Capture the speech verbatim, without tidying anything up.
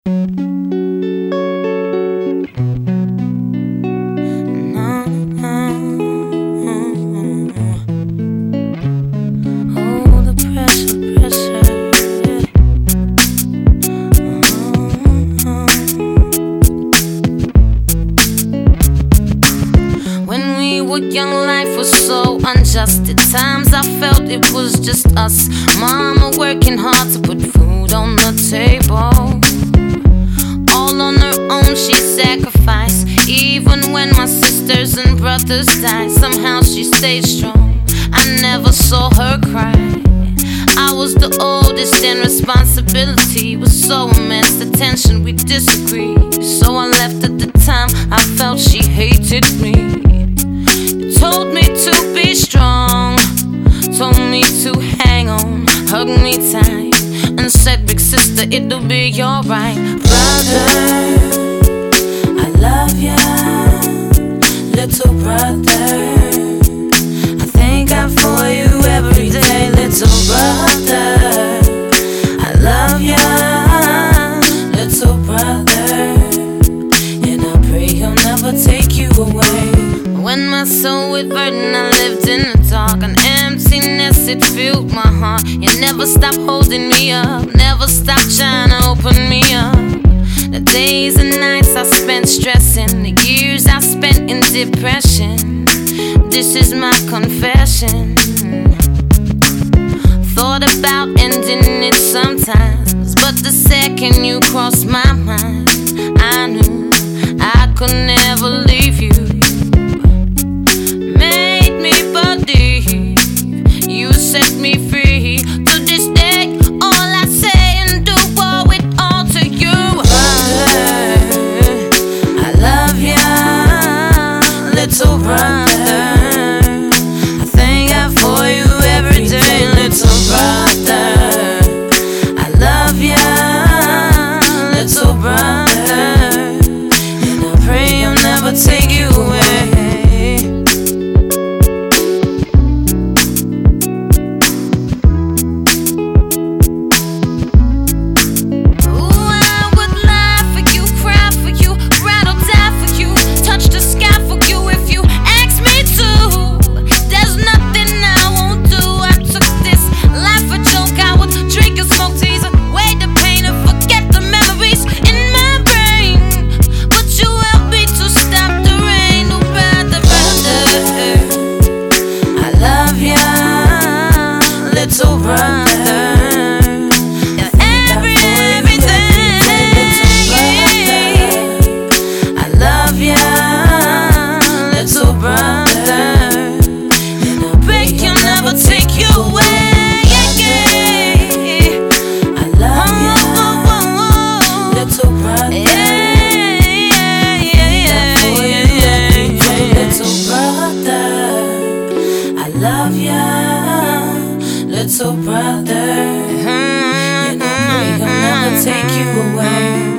Young life was so unjust. At times I felt it was just us. Mama working hard to put food on the table. All on her own she sacrificed. Even when my sisters and brothers died, somehow she stayed strong. I never saw her cry. I was the oldest and responsibility was so immense. The tension, we disagreed. So I left at the time. I felt she hated me. Told me to be strong, told me to hang on, hugged me tight, and said, big sister, it'll be alright. Brother, I love ya, little brother. I thank God for you every day, little brother. I love ya, little brother, and I pray he'll never take you away. When my soul was burdened, I lived in the dark. An emptiness, it filled my heart. You never stopped holding me up, never stopped trying to open me up. The days and nights I spent stressing, the years I spent in depression. This is my confession. Thought about ending it sometimes, but the second you crossed my mind, I knew I could never leave you. You set me free. To this day, all I say and do, owe it all to you. Brother, I love ya, little brother. I thank God for you every day, little brother. I love ya, little brother, and I pray he'll never take you away. Little brother, yeah, every, everything, yeah. I love ya, little brother, and I pray he'll never take you away. Yeah, yeah. I love ya, little brother, yeah, yeah, yeah, yeah. Little brother, I love ya, little brother, and I pray he'll never take you away.